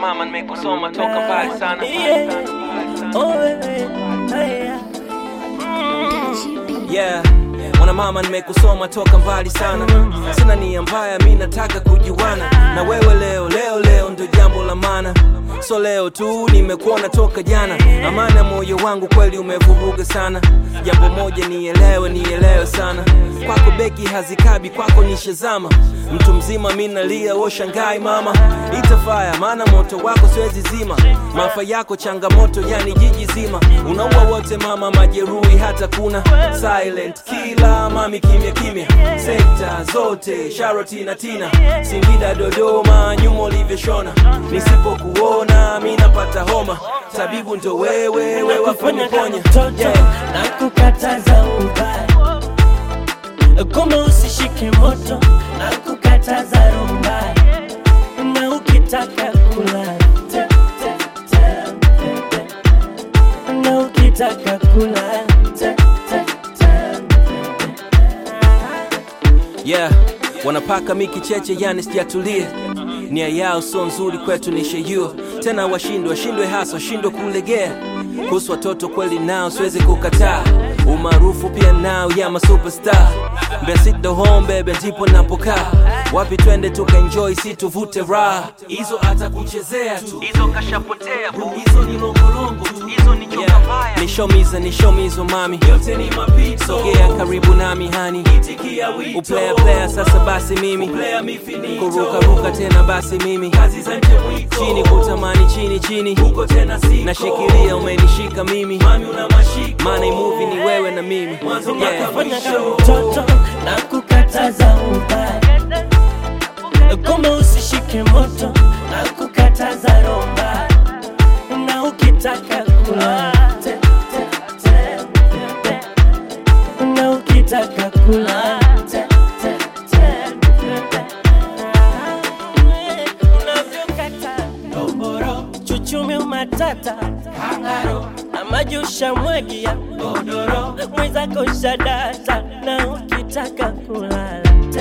mama nimekusoma toka mbali sana. Yeah, mwana mama nimekusoma toka mbali sana. Sina nia mbaya, mimi nataka kujuana na wewe leo ndo jambo la maana. So leo tu nimekuona toka jana, amana moyo wangu kweli umevuruga sana. Jambo moja nielewe sana, kwako beki hazikabi, kwako nishazama. Mtu mzima mimi nalia, wewe shangai mama. Itafaya maana moto wako siwezi zima, mafa yako changamoto yani jiji zima. Unaua wote mama, majeruhi hata kuna silent killer mami, kimya sekta zote Sharoti na Tina, Singida Dodoma, nyuma ulivyoshona. Nisipokuona mimi napata homa, tabibu ndo wewe wafanya ponya. Na kukataza ubaya, kama usishike moto, na kukataza rumba. Na ukitaka kula na ukitaka kula yeah, wanapaka miki cheche yani sijatulie. Nia yao so nzuri kwetu nishejua. Tena washindwe hasa washindwe kulegea. Kuhusu watoto kweli nao siwezi kukataa. Umaarufu pia nao ya ma superstar. Sit the home baby ndipo napokaa. Wapi twende tukaenjoy si tuvute raha. Hizo hata kuchezea tu, hizo kashapotea bu. Hizo ni longolongo tu, hizo ni nyoka mbaya. Nishomizo mami, yote ni mapito. Sogea karibu nami hani, itikia wito. Uplaya sasa basi mimi, kuruka tena basi mimi. Kazi za nje mwiko, chini kutamani chini. Huko tena siko, nashikilia umenishika mimi. Mami una mashiko, maana movie ni wewe na mimi. Yeah. Fanya mtoto na kukataza ubaya, kama usishike moto, na kukataza romba. Na ukitaka kula na ukitaka kula unavyokata doboro, chuchumi umatata kangaro, na majusha mwagia godoro, mwenzako shadata. Na ukitaka kulala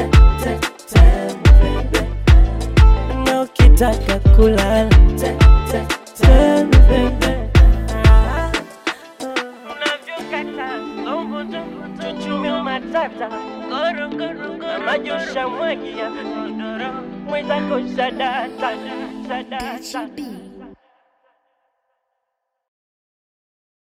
na ukitaka kulala unavyokata chuchumi umatata goro, na majusha mwagia godoro, mwenzako shadata.